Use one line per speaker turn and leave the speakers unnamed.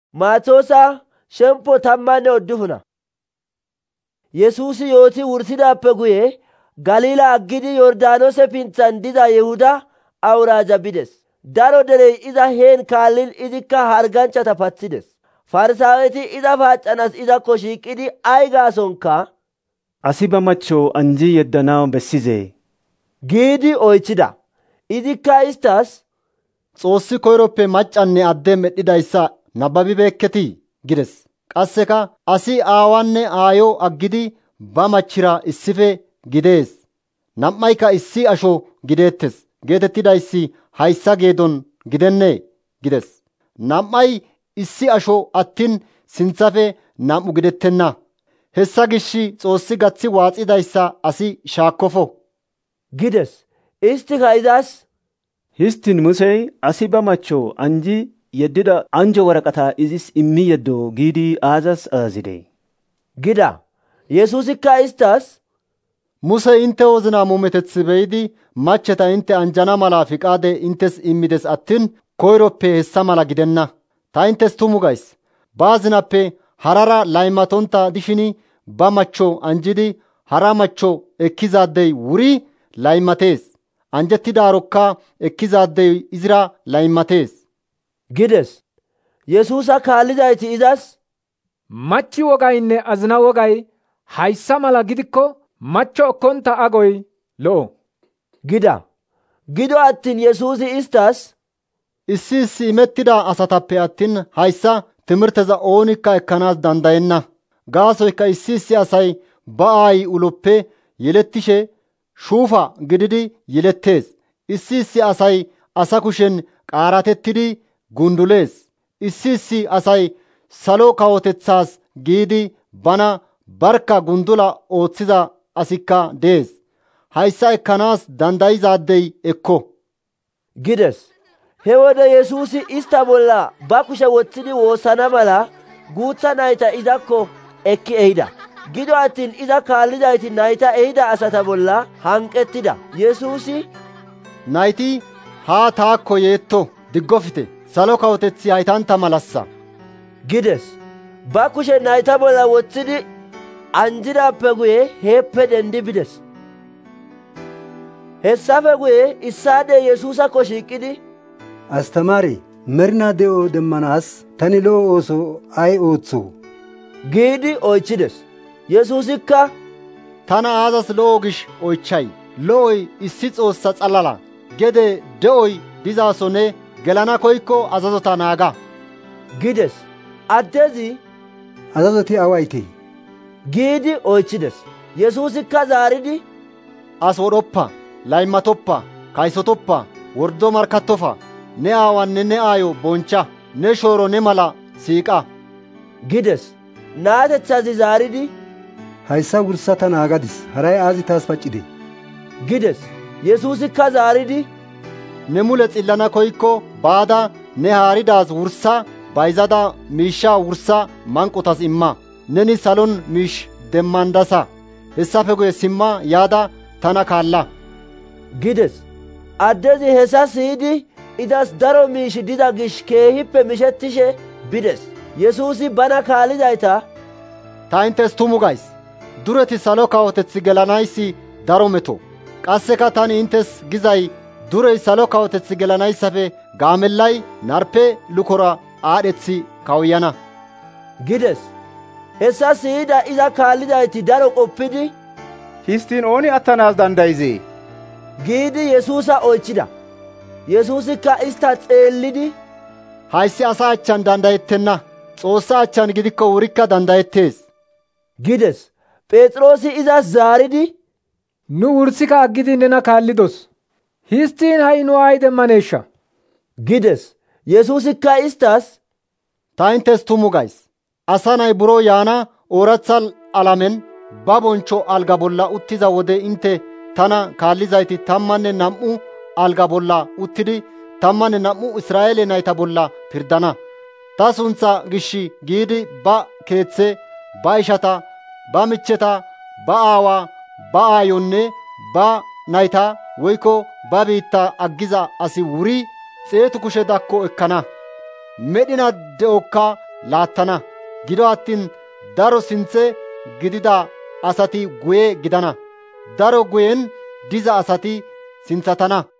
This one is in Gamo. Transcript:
Maatoosaa shemppo tammanne oddufuna. Yesuusi yooti wursidaappe guye Galiilaa aggidi Yordaanoose pinthan diza Yihudaa awuraaja bides. Daro derey iza heen kaallin izikka harganchchata pathides. Farsaaweti iza paaccanas izakko shiiqidi ay gaasonkka
asi ba machcho anjii yeddanaw bessizee
giidi oychida. Izikka istas,
Xoossi koyroppe maccanne adde medhidayssa nababibeekketii? gides. Qasseka asi aawanne aayo aggidi ba machchira issife gidees. Nam''ayka issi asho gideettes geetettidayssi hayssa geedon gidennee? gides. Nam''ay issi asho attin sinthafe nam''u gidettenna. Hessa gishshi Xoossi gaththi waaxidayssa asi shaakkofo
gides. Istika izas,
histtiin Musey asi ba machcho anjii yeddida anjo waraqataa izis immi yeddo giidi aazas azazidee
gida. Yesuusikka istas,
Musey intte wozina muumeteth be'idi machcheta intte anjana mala fiqaade intes immides attin koyroppe hessa mala gidenna. Ta intes tumu gays, ba azinappe harara laymatonta dishin ba machcho anjidi hara machcho ekkizaadey wuri laymatees. Anjettidaarokka ekkizaadey izira laymatees
gides. Yesuusa kaallizayti izas,
Machi wogaynne azina wogay hayssa mala gidikko machcho ekkonta agoy lo'o
gida. Gido attin Yesuusi istas,
issi imettida asatappe attin hayssa timirteza oonikka ekkanaas dandayenna. Gaasoykka issi asay ba aayi uloppe yelettishe shuufa gididi yelettees. Issi asay asa kushen qaaratettidi gundulees. Issi asay salo kawotethaas giidi bana barka gundula ooththiza asikka dees. Hayssa ekkanaas dandayzaadey ekko
gides. He wode Yesuusi istta bolla ba kushe woththidi woossana mala guutha nayta izakko ekki ehida. Gido attin iza kaallizayti nayta ehida asata bolla hanqettida. Yesuusi,
nayti haa taakko yeetto, diggofte, salo kawoteththi haytantta malassa
gides. Ba kushe nayta bolla woththidi anjidaappe guye heeppe dendi bides. Hessafe guye issaadey Yesuusakko shiiqidi,
Astamaari, merinaa de'oo demmanaas tani lo'o ooso ay ooththoo?
giidi oychides. Yesuusikka,
tana aazas lo'o gish oychay? Lo'oy issi Xoossa xalala. Gede de'oy dizaaso ne gelana koykko azazota naaga
gides. Addezi,
azazoti awaytee?
giidi oychides. Yesuusikka zaaridi,
as wodhoppa, laymatoppa, kaysotoppa, wordo markkattofa, ne aawanne ne aayo bonchcha, ne shooro ne mala siiqa
gides. Naatethazi zaaridi,
hayssa wursa ta naagadis, haray aazi taas paccidee?
gides. Yesuusikka zaaridi,
ne mule xillana koykko baada ne haaridaas wursa bayzada miishshaa wursa manqotas imma. Neni salon miish demmandasa. Hessafe guye simma yaada tana kaalla
gides. Addezi hessa siyidi izas daro miishi diza gish keehippe mishettishe bides. Yesuusi bana kaallizayta,
ta intes tumu gays, dureti salo kawoteththi gelanayssi daro meto. Qasseka tani intes gizay durey salo kawoteththi gelanayssafe gaamellay narpe lukora aadhethi kawuyana
gides. Hessa siyida iza kaallizayti daro qoppidi,
histtiin ooni attanaas dandayzee?
giidi Yesuusa oychida. Yesuusikka istta xeellidi,
hayssi asa achchan dandayettenna, Xoossa achchan gidikko wurikka dandayettees
gides. Phexroosi izas zaaridi,
nu wursika aggidi nena kaallidos. Histtiin ha'i nu ay demmaneeshsha?
gides. Yesuusikka istas,
ta intes tumu gays, asa nay buro yaana ooratha alamen ba bonchcho alga bolla uttiza wode intte tana kaallizayti 12 alga bolla uttidi 12 Israa'eele nayta bolla pirdana. Ta suntha gishshi giidi ba keeththe, ba ishata, ba michcheta, ba aawa, ba aayonne ba nayta woykko ba biitta aggiza asi wuri 100 kushe dakko ekkana. Medhina de'okka laattana. Gido attiin daro sinthe gidida asati guye gidana. Daro guyen diza asati sinthatana.